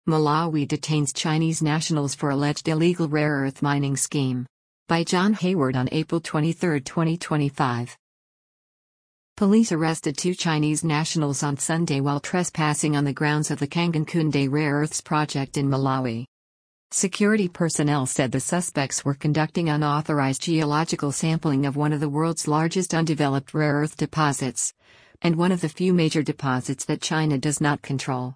Malawi detains Chinese nationals for alleged illegal rare earth mining scheme. By John Hayward on April 23, 2025. Police arrested 2 Chinese nationals on Sunday while trespassing on the grounds of the Kangankunde Rare Earths Project in Malawi. Security personnel said the suspects were conducting unauthorized geological sampling of one of the world's largest undeveloped rare earth deposits, and one of the few major deposits that China does not control.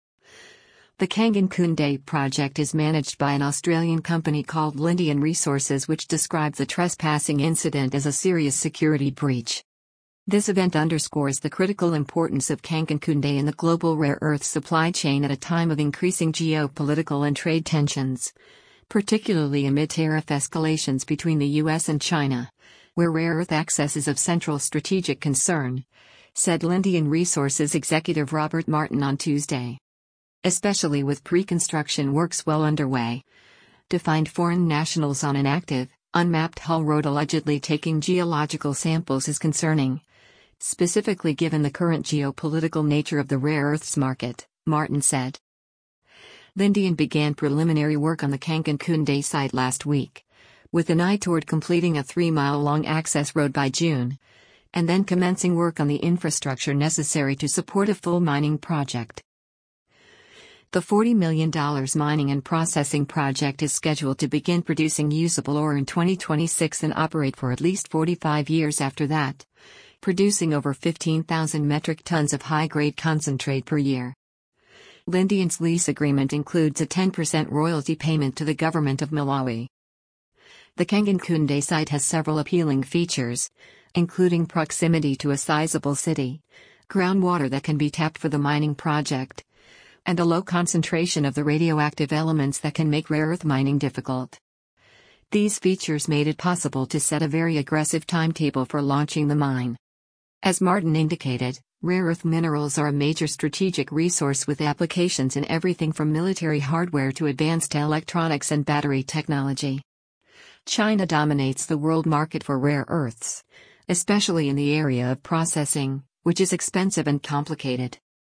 The Kangankunde project is managed by an Australian company called Lindian Resources, which described the trespassing incident as a serious security breach. This event underscores the critical importance of Kangankunde in the global rare earth supply chain at a time of increasing geopolitical and trade tensions, particularly amid tariff escalations between the US and China, where rare earth access is of central strategic concern, said Lindian Resources executive Robert Martin on Tuesday. Especially with pre-construction works well underway, to find foreign nationals on an active, unmapped Hull road allegedly taking geological samples is concerning, specifically given the current geopolitical nature of the rare earths market, Martin said. Lindian began preliminary work on the Kangankunde site last week, with an eye toward completing a 3-mile-long access road by June, and then commencing work on the infrastructure necessary to support a full mining project. The $40 million mining and processing project is scheduled to begin producing usable ore in 2026 and operate for at least 45 years after that, producing over 15,000 metric tons of high-grade concentrate per year. Lindian's lease agreement includes a 10% royalty payment to the government of Malawi. The Kangankunde site has several appealing features, including proximity to a sizable city, groundwater that can be tapped for the mining project, and a low concentration of the radioactive elements that can make rare earth mining difficult. These features made it possible to set a very aggressive timetable for launching the mine. As Martin indicated, rare earth minerals are a major strategic resource with applications in everything from military hardware to advanced electronics and battery technology. China dominates the world market for rare earths, especially in the area of processing, which is expensive and complicated.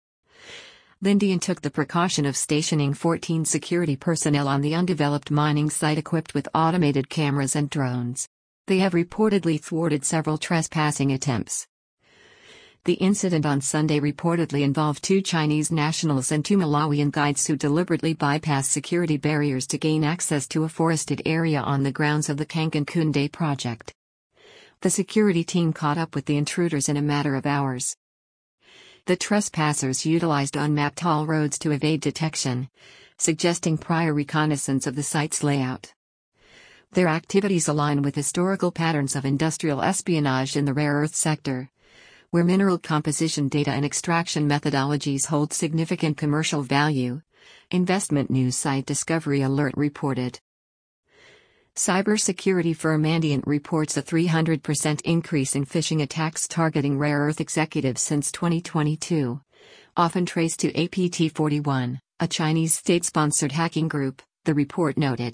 Lindian took the precaution of stationing 14 security personnel on the undeveloped mining site equipped with automated cameras and drones. They have reportedly thwarted several trespassing attempts. The incident on Sunday reportedly involved 2 Chinese nationals and 2 Malawian guides who deliberately bypassed security barriers to gain access to a forested area on the grounds of the Kangankunde project. The security team caught up with the intruders in a matter of hours. The trespassers utilized unmapped haul roads to evade detection, suggesting prior reconnaissance of the site's layout. Their activities align with historical patterns of industrial espionage in the rare earth sector, where mineral composition data and extraction methodologies hold significant commercial value, investment news site Discovery Alert reported. Cybersecurity firm Mandiant reports a 300% increase in phishing attacks targeting rare earth executives since 2022, often traced to APT41, a Chinese state-sponsored hacking group, the report noted.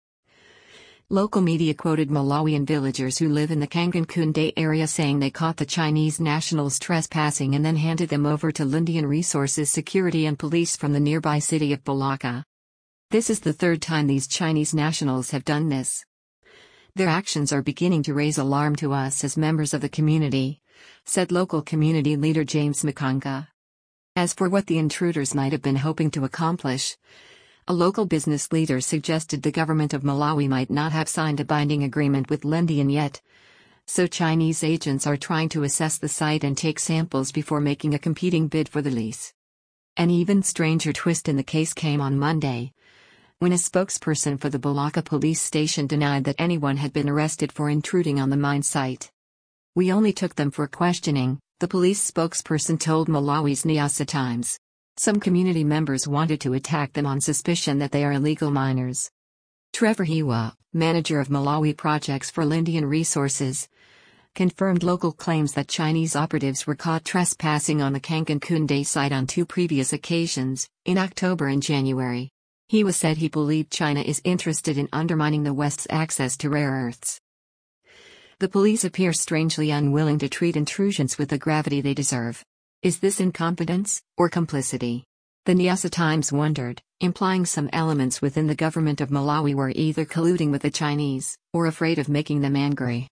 Local media quoted Malawian villagers who live in the Kangankunde area saying they caught the Chinese nationals trespassing and then handed them over to Lindian Resources security and police from the nearby city of Balaka. This is the 3rd time these Chinese nationals have done this. Their actions are beginning to raise alarm to us as members of the community, said local community leader James Makanga. As for what the intruders might have been hoping to accomplish, a local business leader suggested the government of Malawi might not have signed a binding agreement with Lindian yet, so Chinese agents are trying to assess the site and take samples before making a competing bid for the lease. An even stranger twist in the case came on Monday, when a spokesperson for the Balaka police station denied that anyone had been arrested for intruding on the mine site. "We only took them for questioning," the police spokesperson told Malawi's Nyasa Times. "Some community members wanted to attack them on suspicion that they are illegal miners." Trevor Hiwa, manager of Malawi projects for Lindian Resources, confirmed local claims that Chinese operatives were caught trespassing on the Kangankunde site on 2 previous occasions, in October and January. Hiwa said he believed China is interested in undermining the West's access to rare earths. The police appear strangely unwilling to treat intrusions with the gravity they deserve. Is this incompetence, or complicity? The Nyasa Times wondered, implying some elements within the government of Malawi were either colluding with the Chinese, or afraid of making them angry.